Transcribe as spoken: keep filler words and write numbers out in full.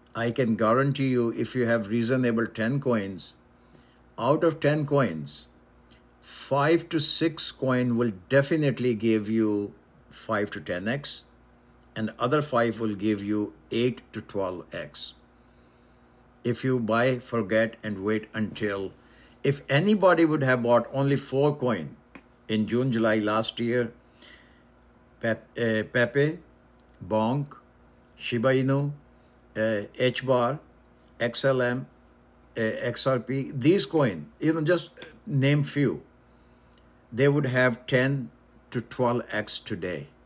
I can guarantee you, if you have reasonable ten coins, out of ten coins, five to six coin will definitely give you five to ten x, and other five will give you eight to twelve x. If you buy, forget, and wait until, if anybody would have bought only four coin in June, July last year, Pep, uh, Pepe, Bonk, Shiba Inu, uh, H bar, X L M, uh, X R P, these coin, you know, just name few, they would have ten to twelve x today.